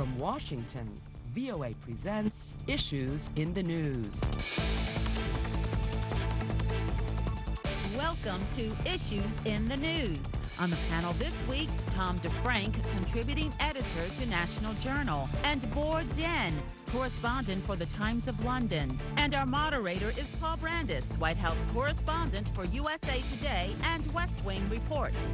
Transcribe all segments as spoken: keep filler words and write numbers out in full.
From Washington, V O A presents Issues in the News. Welcome to Issues in the News. On the panel this week, Tom DeFrank, contributing editor to National Journal, and Bor Den, correspondent for the Times of London. And our moderator is Paul Brandis, White House correspondent for U S A Today and West Wing Reports.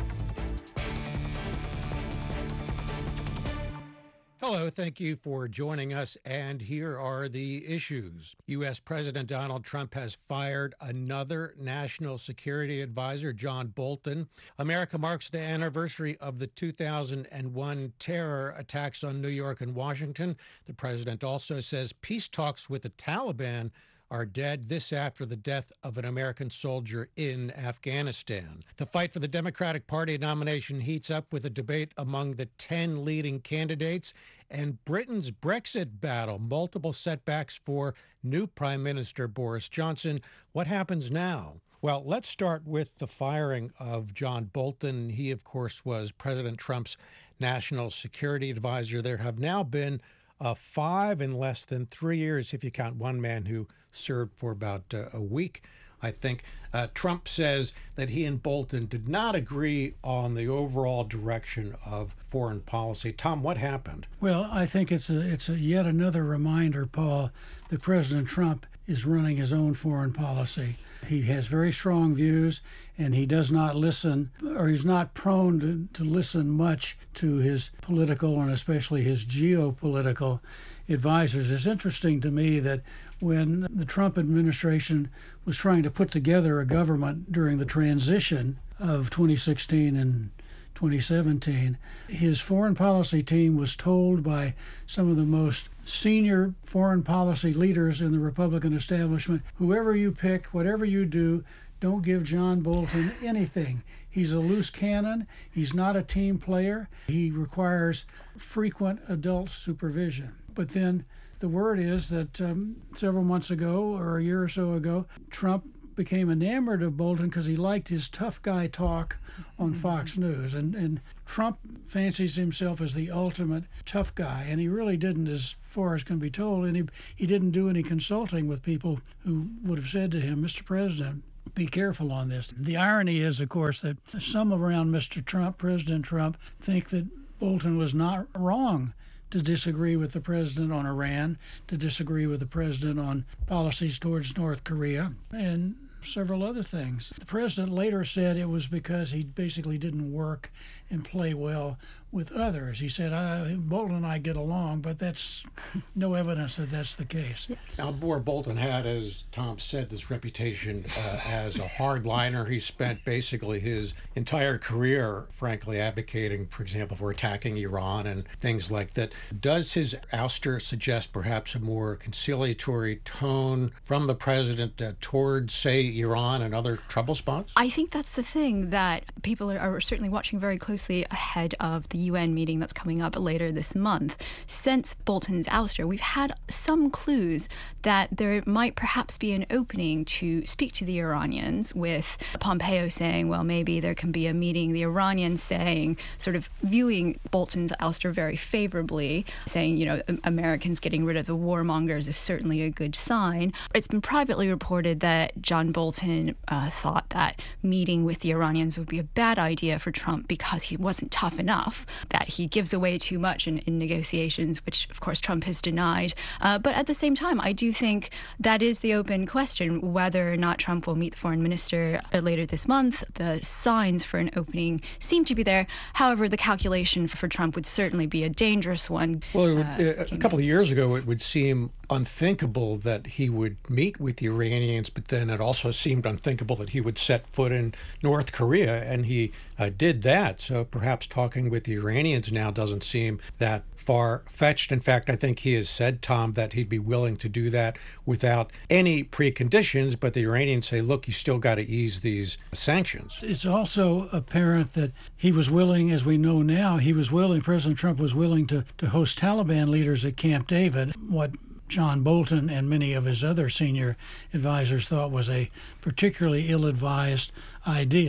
Hello, thank you for joining us, and here are the issues. U S. President Donald Trump has fired another national security advisor, John Bolton. America marks the anniversary of the two thousand one terror attacks on New York and Washington. The president also says peace talks with the Taliban are dead, this after the death of an American soldier in Afghanistan. The fight for the Democratic Party nomination heats up with a debate among the ten leading candidates, and Britain's Brexit battle, multiple setbacks for new Prime Minister Boris Johnson. What happens now? Well, let's start with the firing of John Bolton. He, of course, was President Trump's national security advisor. There have now been uh, five in less than three years, if you count one man who served for about uh, a week, I think. Uh, Trump says that he and Bolton did not agree on the overall direction of foreign policy. Tom, what happened? Well, I think it's a, it's a yet another reminder, Paul, that President Trump is running his own foreign policy. He has very strong views, and he does not listen, or he's not prone to, to listen much to his political and especially his geopolitical advisors. It's interesting to me that when the Trump administration was trying to put together a government during the transition of twenty sixteen and twenty seventeen, his foreign policy team was told by some of the most senior foreign policy leaders in the Republican establishment, whoever you pick, whatever you do, don't give John Bolton anything. He's a loose cannon. He's not a team player. He requires frequent adult supervision. But then the word is that um, several months ago, or a year or so ago, Trump became enamored of Bolton because he liked his tough guy talk on Fox News. And, and Trump fancies himself as the ultimate tough guy, and he really didn't, as far as can be told, and he, he didn't do any consulting with people who would have said to him, Mister President, be careful on this. The irony is, of course, that some around Mister Trump, President Trump, think that Bolton was not wrong to disagree with the president on Iran, to disagree with the president on policies towards North Korea, and several other things. The president later said it was because he basically didn't work and play well with others. He said, uh, Bolton and I get along, but that's no evidence that that's the case. Now, Bor Bolton had, as Tom said, this reputation uh, as a hardliner. He spent basically his entire career, frankly, advocating, for example, for attacking Iran and things like that. Does his ouster suggest perhaps a more conciliatory tone from the president uh, towards, say, Iran and other trouble spots? I think that's the thing that people are, are certainly watching very closely ahead of the U N meeting that's coming up later this month. Since Bolton's ouster, we've had some clues that there might perhaps be an opening to speak to the Iranians, with Pompeo saying, well, maybe there can be a meeting, the Iranians saying, sort of viewing Bolton's ouster very favorably, saying, you know, Americans getting rid of the warmongers is certainly a good sign. It's been privately reported that John Bolton uh, thought that meeting with the Iranians would be a bad idea for Trump because he wasn't tough enough, that he gives away too much in, in negotiations, which, of course, Trump has denied. Uh, but at the same time, I do think that is the open question, whether or not Trump will meet the foreign minister uh, later this month. The signs for an opening seem to be there. However, the calculation for Trump would certainly be a dangerous one. Well, it would, uh, a couple of years ago, it would seem unthinkable that he would meet with the Iranians, but then it also seemed unthinkable that he would set foot in North Korea, and he uh, did that. So perhaps talking with the Iranians now doesn't seem that far-fetched. In fact, I think he has said, Tom, that he'd be willing to do that without any preconditions, but the Iranians say, look, you still got to ease these sanctions. It's also apparent that he was willing, as we know now, he was willing, President Trump was willing to, to host Taliban leaders at Camp David, what John Bolton and many of his other senior advisors thought was a particularly ill-advised idea.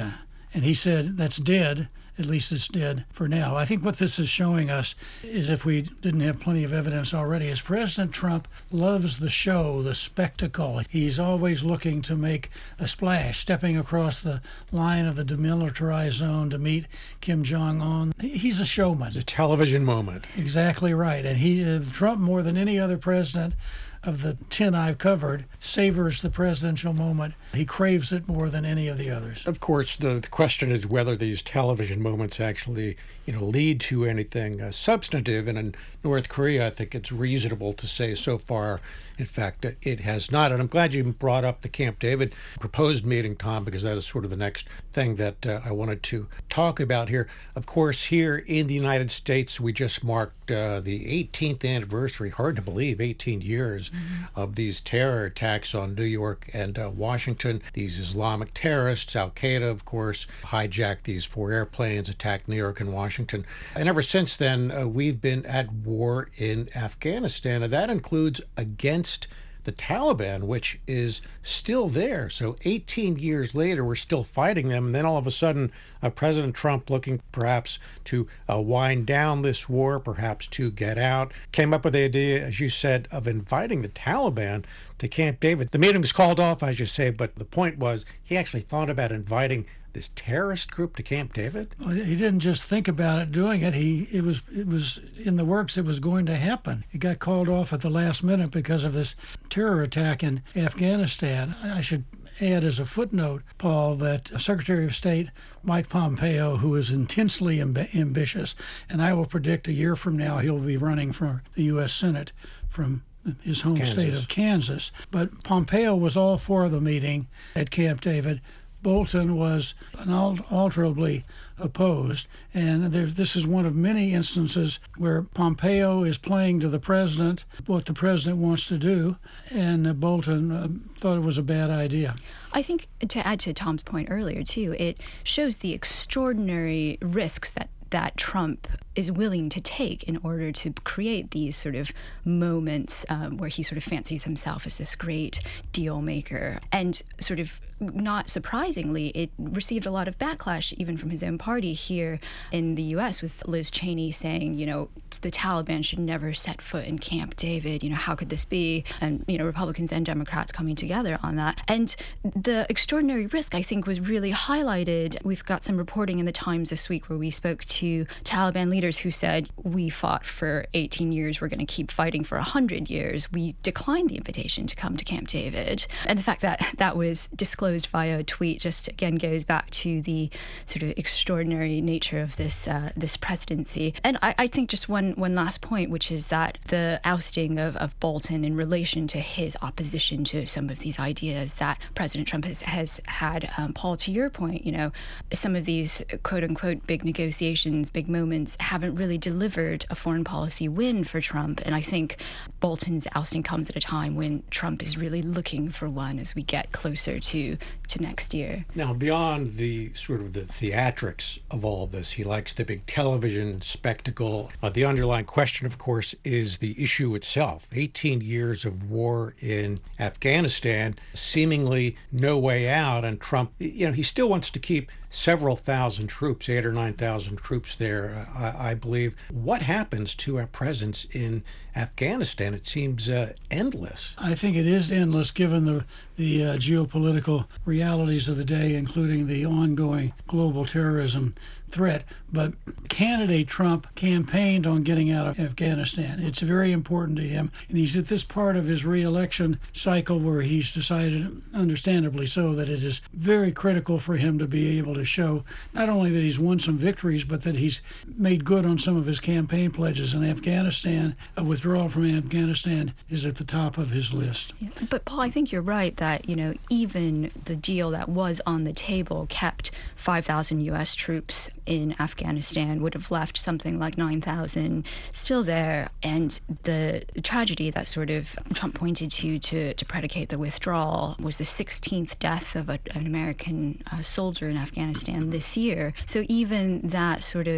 And he said, that's dead. At least it's dead for now. I think what this is showing us is, if we didn't have plenty of evidence already, is President Trump loves the show, the spectacle. He's always looking to make a splash, stepping across the line of the demilitarized zone to meet Kim Jong-un. He's a showman. It's a television moment. Exactly right. And he, uh, Trump, more than any other president of the ten I've covered, savors the presidential moment. He craves it more than any of the others. Of course, the, the question is whether these television moments actually, you know, lead to anything uh, substantive. And in North Korea, I think it's reasonable to say so far, in fact, it, it has not. And I'm glad you brought up the Camp David proposed meeting, Tom, because that is sort of the next thing that uh, I wanted to talk about here. Of course, here in the United States, we just marked uh, the eighteenth anniversary, hard to believe, eighteen years mm-hmm. of these terror attacks on New York and uh, Washington. These Islamic terrorists, Al-Qaeda, of course, hijacked these four airplanes, attacked New York and Washington. And ever since then, uh, we've been at war in Afghanistan, and that includes against the Taliban, which is still there. So eighteen years later, we're still fighting them. And then all of a sudden, uh, President Trump, looking perhaps to uh, wind down this war, perhaps to get out, came up with the idea, as you said, of inviting the Taliban to Camp David. The meeting was called off, as you say, but the point was he actually thought about inviting this terrorist group to Camp David? Well, he didn't just think about it doing it. He it was it was in the works. It was going to happen. It got called off at the last minute because of this terror attack in Afghanistan. I should add as a footnote, Paul, that Secretary of State Mike Pompeo, who is intensely amb- ambitious, and I will predict a year from now he'll be running for the U S Senate from his home Kansas. state of Kansas. But Pompeo was all for the meeting at Camp David. Bolton was unalterably opposed, and there, this is one of many instances where Pompeo is playing to the president what the president wants to do, and Bolton uh, thought it was a bad idea. I think, to add to Tom's point earlier, too, it shows the extraordinary risks that that Trump is willing to take in order to create these sort of moments um, where he sort of fancies himself as this great deal maker. And sort of not surprisingly, it received a lot of backlash even from his own party here in the U S, with Liz Cheney saying, you know, the Taliban should never set foot in Camp David. You know, how could this be? And, you know, Republicans and Democrats coming together on that. And the extraordinary risk, I think, was really highlighted. We've got some reporting in the Times this week where we spoke to Taliban leaders who said, we fought for eighteen years, we're going to keep fighting for one hundred years. We declined the invitation to come to Camp David. And the fact that that was disclosed via a tweet just, again, goes back to the sort of extraordinary nature of this uh, this presidency. And I, I think just one, one last point, which is that the ousting of, of Bolton in relation to his opposition to some of these ideas that President Trump has, has had, um, Paul, to your point, you know, some of these quote-unquote big negotiations, big moments haven't really delivered a foreign policy win for Trump. And I think Bolton's ousting comes at a time when Trump is really looking for one as we get closer to to next year. Now, beyond the sort of the theatrics of all of this, he likes the big television spectacle. Uh, the underlying question, of course, is the issue itself. eighteen years of war in Afghanistan, seemingly no way out, and Trump, you know, he still wants to keep several thousand troops, eight or nine thousand troops there, uh, I, I believe. What happens to our presence in Afghanistan? It seems uh, endless. I think it is endless given the the uh, geopolitical realities of the day, including the ongoing global terrorism threat. But candidate Trump campaigned on getting out of Afghanistan. It's very important to him. And he's at this part of his re-election cycle where he's decided, understandably so, that it is very critical for him to be able to show not only that he's won some victories, but that he's made good on some of his campaign pledges. In Afghanistan, a withdrawal from Afghanistan is at the top of his list. Yeah. But Paul, I think you're right that, you know, even the deal that was on the table kept five thousand U S troops in Afghanistan, would have left something like nine thousand still there. And the tragedy that sort of Trump pointed to to, to predicate the withdrawal was the sixteenth death of a, an American uh, soldier in Afghanistan this year. So even that sort of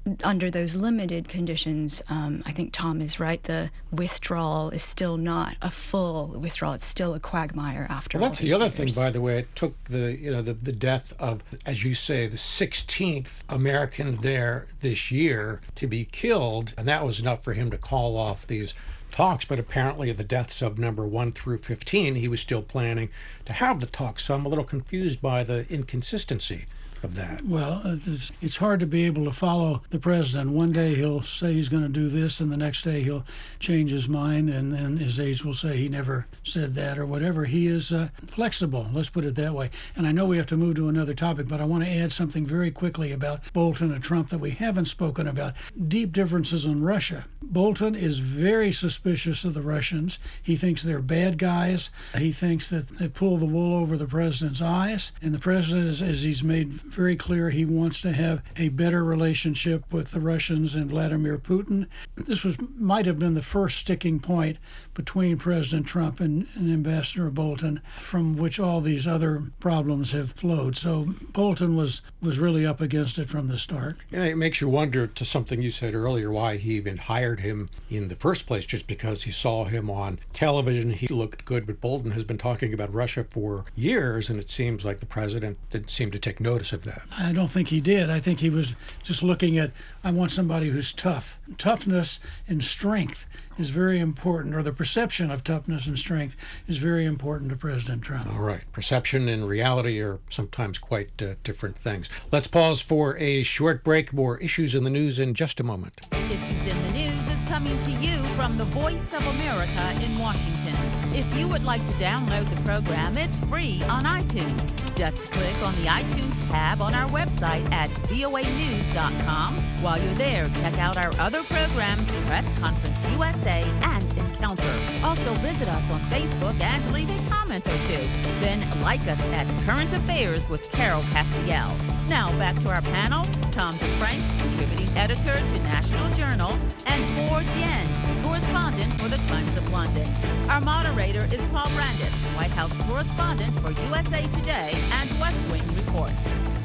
under those limited conditions, um, I think Tom is right. The withdrawal is still not a full withdrawal. It's still a quagmire after well, all that's these the other years. thing, by the way. It took the, you know, the, the death of, as you say, the sixteenth American there this year to be killed, and that was enough for him to call off these talks. But apparently the deaths of number one through fifteen, he was still planning to have the talks. So I'm a little confused by the inconsistency of that. Well, it's, it's hard to be able to follow the president. One day he'll say he's going to do this, and the next day he'll change his mind, and then his aides will say he never said that or whatever. He is uh, flexible, let's put it that way. And I know we have to move to another topic, but I want to add something very quickly about Bolton and Trump that we haven't spoken about. Deep differences in Russia. Bolton is very suspicious of the Russians. He thinks they're bad guys. He thinks that they pull the wool over the president's eyes. And the president, as, as he's made very clear, he wants to have a better relationship with the Russians and Vladimir Putin. This was might have been the first sticking point between President Trump and, and Ambassador Bolton, from which all these other problems have flowed. So Bolton was, was really up against it from the start. Yeah, it makes you wonder, to something you said earlier, why he even hired him in the first place, just because he saw him on television. He looked good, but Bolton has been talking about Russia for years, and it seems like the president didn't seem to take notice of that. I don't think he did. I think he was just looking at, I want somebody who's tough. Toughness and strength is very important, or the perception of toughness and strength is very important to President Trump. All right. Perception and reality are sometimes quite uh, different things. Let's pause for a short break. More Issues in the News in just a moment. Issues in the News is coming to you from the Voice of America in Washington. If you would like to download the program, it's free on iTunes. Just click on the iTunes tab on our website at V O A news dot com. While you're there, check out our other programs, Press Conference U S A and Encounter. Also visit us on Facebook and leave a comment or two. Then like us at Current Affairs with Carol Castiel. Now back to our panel, Tom DeFrank, contributing editor to National Journal, and Boor Dien, correspondent for the Times of London. Our moderator is Paul Brandis, White House correspondent for U S A Today and West Wing Reports.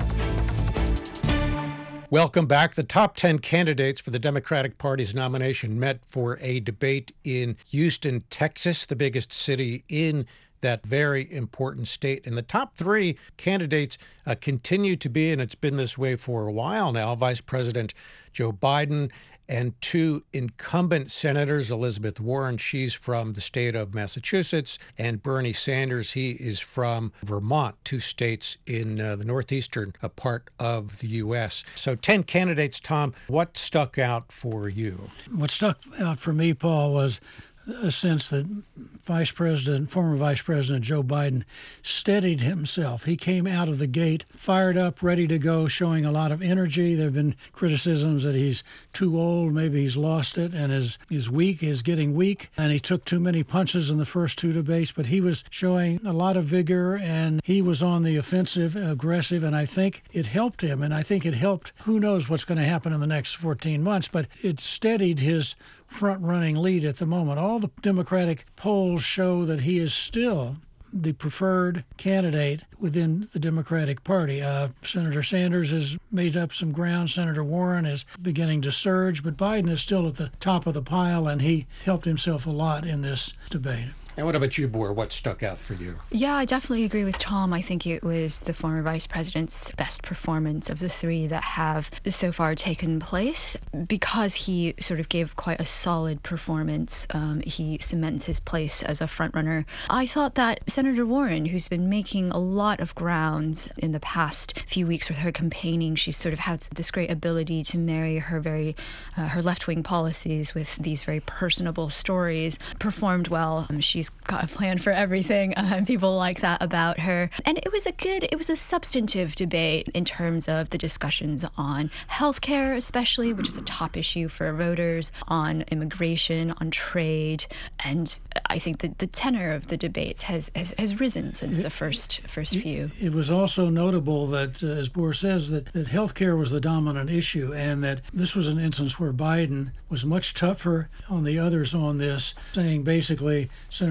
Welcome back. The top ten candidates for the Democratic Party's nomination met for a debate in Houston, Texas, the biggest city in that very important state. And the top three candidates uh, continue to be, and it's been this way for a while now, Vice President Joe Biden and two incumbent senators, Elizabeth Warren, she's from the state of Massachusetts, and Bernie Sanders, he is from Vermont, two states in uh, the northeastern uh, part of the U S. So ten candidates, Tom. What stuck out for you? What stuck out for me, Paul, was a sense that Vice President, former Vice President Joe Biden steadied himself. He came out of the gate fired up, ready to go, showing a lot of energy. There have been criticisms that he's too old, maybe he's lost it, and is, is weak, is getting weak, and he took too many punches in the first two debates, but he was showing a lot of vigor, and he was on the offensive, aggressive, and I think it helped him, and I think it helped, who knows what's going to happen in the next fourteen months, but it steadied his front-running lead at the moment. All the Democratic polls show that he is still the preferred candidate within the Democratic Party. Uh, Senator Sanders has made up some ground. Senator Warren is beginning to surge, but Biden is still at the top of the pile, and he helped himself a lot in this debate. And what about you, Boor? What stuck out for you? Yeah, I definitely agree with Tom. I think it was the former vice president's best performance of the three that have so far taken place, because he sort of gave quite a solid performance. Um, he cements his place as a frontrunner. I thought that Senator Warren, who's been making a lot of grounds in the past few weeks with her campaigning, she's sort of had this great ability to marry her very uh, her left-wing policies with these very personable stories, performed well. Um, she's got a plan for everything, uh, and people like that about her. And it was a good, it was a substantive debate in terms of the discussions on healthcare, especially, which is a top issue for voters, on immigration, on trade. And I think that the tenor of the debates has, has, has risen since the first first few. It was also notable that, uh, as Boor says, that, that healthcare was the dominant issue, and that this was an instance where Biden was much tougher on the others on this, saying basically, Senator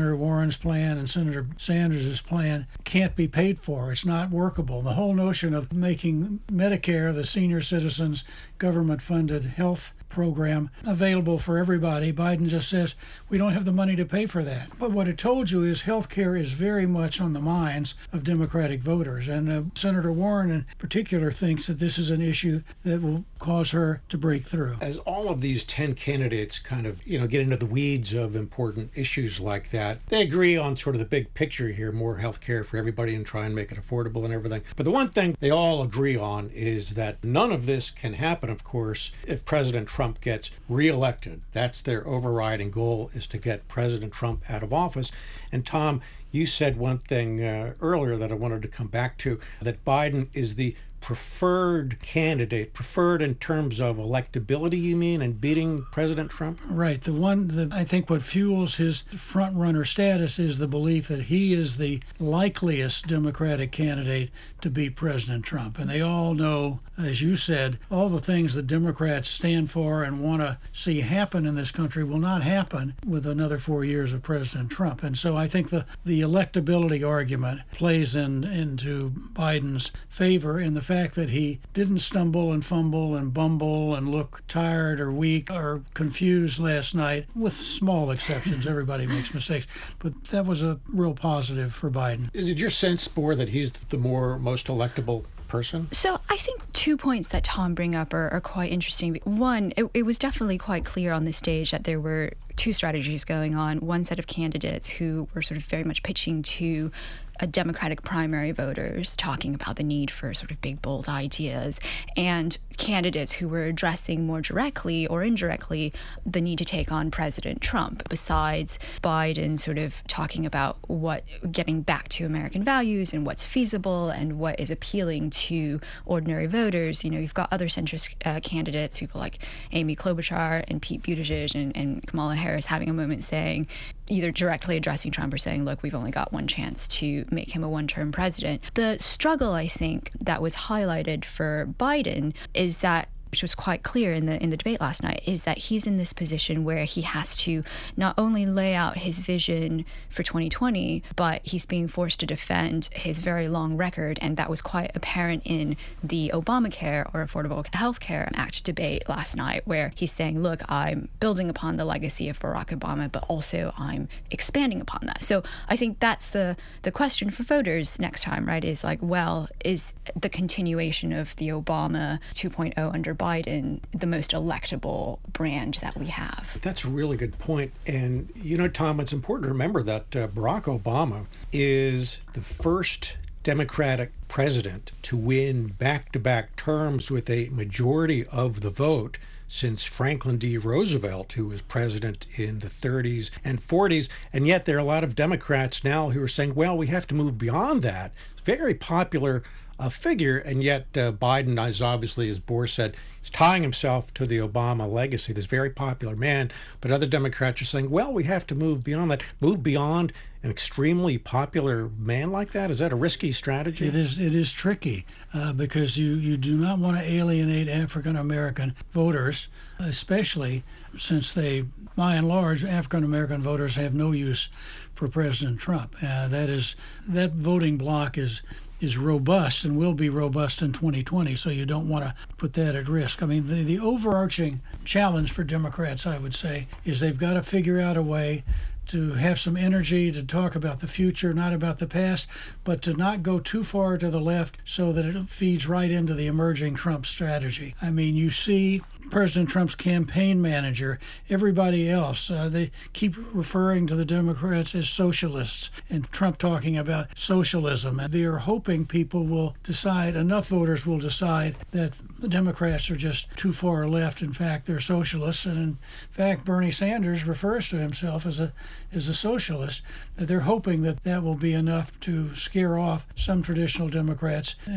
Senator Warren's plan and Senator Sanders' plan can't be paid for. It's not workable. The whole notion of making Medicare, the senior citizens government-funded health program, available for everybody, Biden just says, we don't have the money to pay for that. But what it told you is health care is very much on the minds of Democratic voters. And uh, Senator Warren in particular thinks that this is an issue that will cause her to break through. As all of these ten candidates kind of, you know, get into the weeds of important issues like that, they agree on sort of the big picture here, more health care for everybody and try and make it affordable and everything. But the one thing they all agree on is that none of this can happen, of course, if President Trump gets reelected. That's their overriding goal, is to get President Trump out of office. And Tom, you said one thing uh, earlier that I wanted to come back to, that Biden is the preferred candidate, preferred in terms of electability, you mean, and beating President Trump? Right. The one that I think what fuels his front runner status is the belief that he is the likeliest Democratic candidate to beat President Trump. And they all know, as you said, all the things that Democrats stand for and want to see happen in this country will not happen with another four years of President Trump. And so I think the, the electability argument plays in into Biden's favor in the fact that he didn't stumble and fumble and bumble and look tired or weak or confused last night, with small exceptions. Everybody makes mistakes. But that was a real positive for Biden. Is it your sense, Bohr, that he's the more most electable person? So I think two points that Tom bring up are, are quite interesting. One, it, it was definitely quite clear on the stage that there were two strategies going on. One set of candidates who were sort of very much pitching to a Democratic primary voters, talking about the need for sort of big, bold ideas, and candidates who were addressing more directly or indirectly the need to take on President Trump. Besides Biden sort of talking about what getting back to American values and what's feasible and what is appealing to ordinary voters, you know, you've got other centrist uh, candidates, people like Amy Klobuchar and Pete Buttigieg and, and Kamala Harris having a moment saying, either directly addressing Trump or saying, look, we've only got one chance to make him a one-term president. The struggle, I think, that was highlighted for Biden is that, which was quite clear in the in the debate last night, is that he's in this position where he has to not only lay out his vision for twenty twenty, but he's being forced to defend his very long record. And that was quite apparent in the Obamacare or Affordable Health Care Act debate last night, where he's saying, look, I'm building upon the legacy of Barack Obama, but also I'm expanding upon that. So I think that's the, the question for voters next time, right, is like, well, is the continuation of the Obama two point oh under Biden the most electable brand that we have? That's a really good point. And, you know, Tom, it's important to remember that uh, Barack Obama is the first Democratic president to win back-to-back terms with a majority of the vote since Franklin D. Roosevelt, who was president in the thirties and forties. And yet there are a lot of Democrats now who are saying, well, we have to move beyond that. It's very popular a figure, and yet uh, Biden, as obviously as Bohr said, is tying himself to the Obama legacy, this very popular man. But other Democrats are saying, well, we have to move beyond that, move beyond an extremely popular man like that. Is that a risky strategy? It is. It is tricky uh, because you, you do not want to alienate African American voters, especially since they, by and large, African American voters have no use for President Trump. Uh, that is, that voting bloc is is robust and will be robust in twenty twenty, so you don't want to put that at risk. I mean, the, the overarching challenge for Democrats, I would say, is they've got to figure out a way to have some energy to talk about the future, not about the past, but to not go too far to the left so that it feeds right into the emerging Trump strategy. I mean, you see President Trump's campaign manager, everybody else, uh, they keep referring to the Democrats as socialists, and Trump talking about socialism. And they are hoping people will decide, enough voters will decide that the Democrats are just too far left. In fact, they're socialists. And in fact, Bernie Sanders refers to himself as a as a socialist. That they're hoping that that will be enough to scare off some traditional Democrats and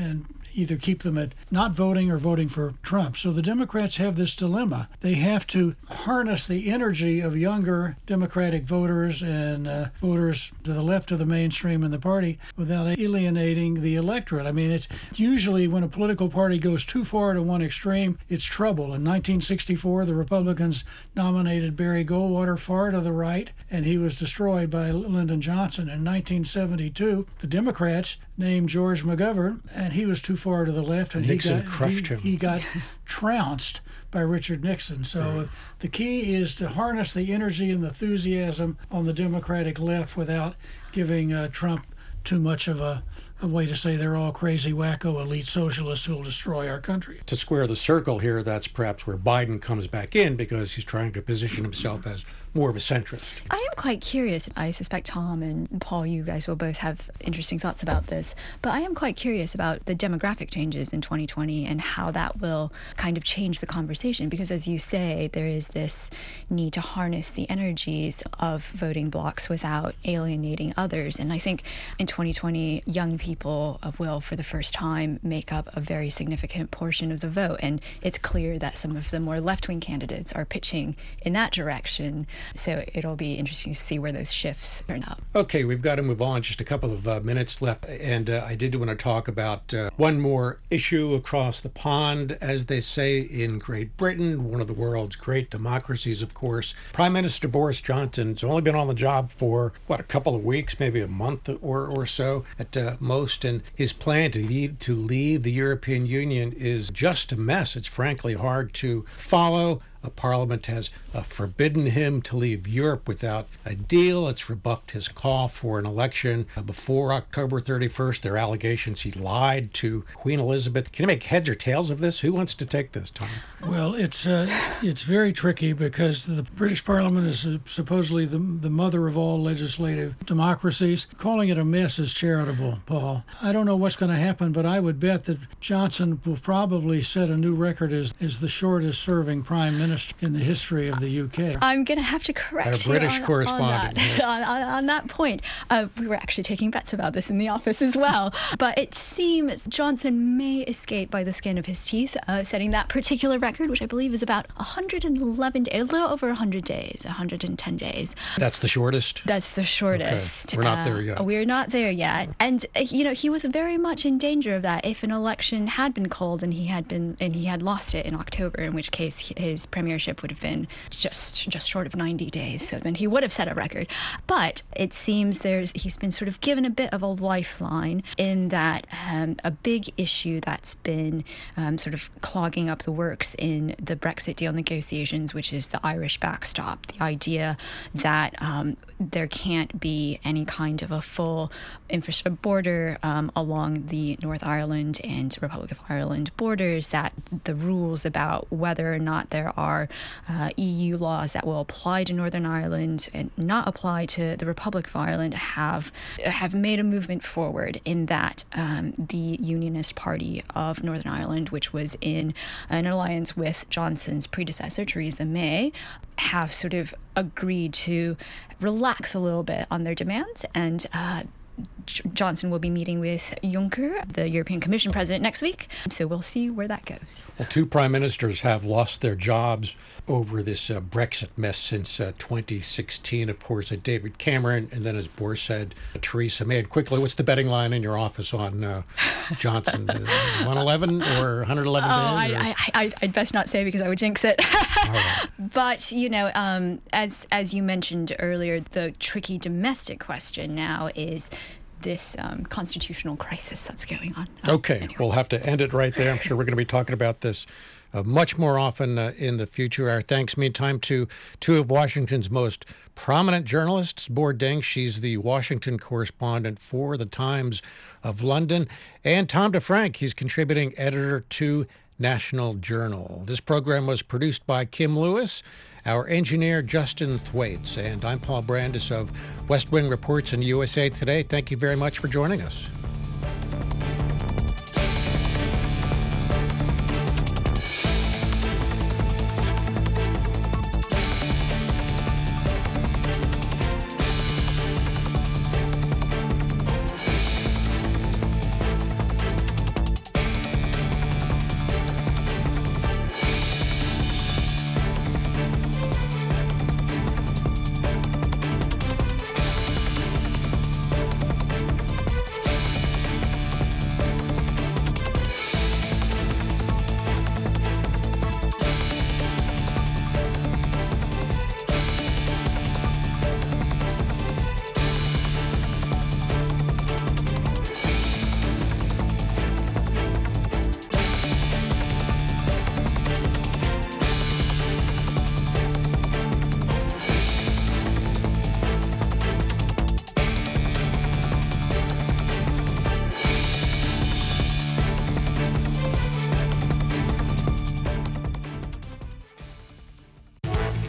either keep them at not voting or voting for Trump. So the Democrats have this dilemma. They have to harness the energy of younger Democratic voters and uh, voters to the left of the mainstream in the party without alienating the electorate. I mean, it's usually when a political party goes too far to one extreme, it's trouble. In nineteen sixty-four, the Republicans nominated Barry Goldwater far to the right, and he was destroyed by Lyndon Johnson. In nineteen seventy-two, the Democrats named George McGovern, and he was too far to the left, and Nixon he got, crushed he, him. he got trounced by Richard Nixon. So Right. the key is to harness the energy and the enthusiasm on the Democratic left without giving uh, Trump too much of a, a way to say they're all crazy, wacko, elite socialists who will destroy our country. To square the circle here, that's perhaps where Biden comes back in, because he's trying to position himself as more of a centrist. I am quite curious. I suspect Tom and Paul, you guys will both have interesting thoughts about this, but I am quite curious about the demographic changes in twenty twenty and how that will kind of change the conversation, because as you say, there is this need to harness the energies of voting blocs without alienating others. And I think in twenty twenty, young people will, for the first time, make up a very significant portion of the vote. And it's clear that some of the more left-wing candidates are pitching in that direction. So it'll be interesting to see where those shifts turn out. Okay, we've got to move on. Just a couple of uh, minutes left. And uh, I did want to talk about uh, one more issue across the pond, as they say in Great Britain, one of the world's great democracies, of course. Prime Minister Boris Johnson's only been on the job for, what, a couple of weeks, maybe a month or, or so at uh, most. And his plan to leave, to leave the European Union is just a mess. It's frankly hard to follow. A Parliament has uh, forbidden him to leave Europe without a deal. It's rebuffed his call for an election uh, before October thirty-first. There are allegations he lied to Queen Elizabeth. Can you make heads or tails of this? Who wants to take this, Tom? Well, it's uh, it's very tricky because the British Parliament is uh, supposedly the, the mother of all legislative democracies. Calling it a mess is charitable, Paul. I don't know what's going to happen, but I would bet that Johnson will probably set a new record as, as the shortest serving prime minister in the history of the U K. I'm going to have to correct Our you British on, correspondent, on, that, on, on, on that point. Uh, we were actually taking bets about this in the office as well. But it seems Johnson may escape by the skin of his teeth, uh, setting that particular record, which I believe is about one hundred eleven days, a little over one hundred days, one hundred ten days. That's the shortest? That's the shortest. Okay. We're not uh, there yet. We're not there yet. And, uh, you know, he was very much in danger of that if an election had been called and he had been and he had lost it in October, in which case his premiership would have been just just short of ninety days. So then he would have set a record. But it seems there's he's been sort of given a bit of a lifeline in that um, a big issue that's been um, sort of clogging up the works in the Brexit deal negotiations, which is the Irish backstop, the idea that um, there can't be any kind of a full infrastructure border um, along the North Ireland and Republic of Ireland borders, that the rules about whether or not there are uh, E U laws that will apply to Northern Ireland and not apply to the Republic of Ireland have have made a movement forward in that um, the Unionist Party of Northern Ireland, which was in an alliance with Johnson's predecessor, Theresa May, have sort of agreed to relax a little bit on their demands. And uh, Johnson will be meeting with Juncker, the European Commission president, next week. So we'll see where that goes. Well, two prime ministers have lost their jobs over this uh, Brexit mess since uh, twenty sixteen. Of course, uh, David Cameron, and then, as Boris said, uh, Theresa May. And quickly, what's the betting line in your office on uh, Johnson? Uh, one eleven or one hundred eleven oh, days? I, I, I, I'd best not say because I would jinx it. Right. But, you know, um, as as you mentioned earlier, the tricky domestic question now is this um, constitutional crisis that's going on. Okay, Anyway. we'll have to end it right there. I'm sure we're going to be talking about this uh, much more often uh, in the future. Our thanks, meantime, to two of Washington's most prominent journalists. Bor Deng, she's the Washington correspondent for the Times of London, and Tom DeFrank, he's contributing editor to National Journal. This program was produced by Kim Lewis, our engineer Justin Thwaites, and I'm Paul Brandis of West Wing Reports and U S A Today. Thank you very much for joining us.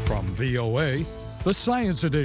From V O A, the Science Edition.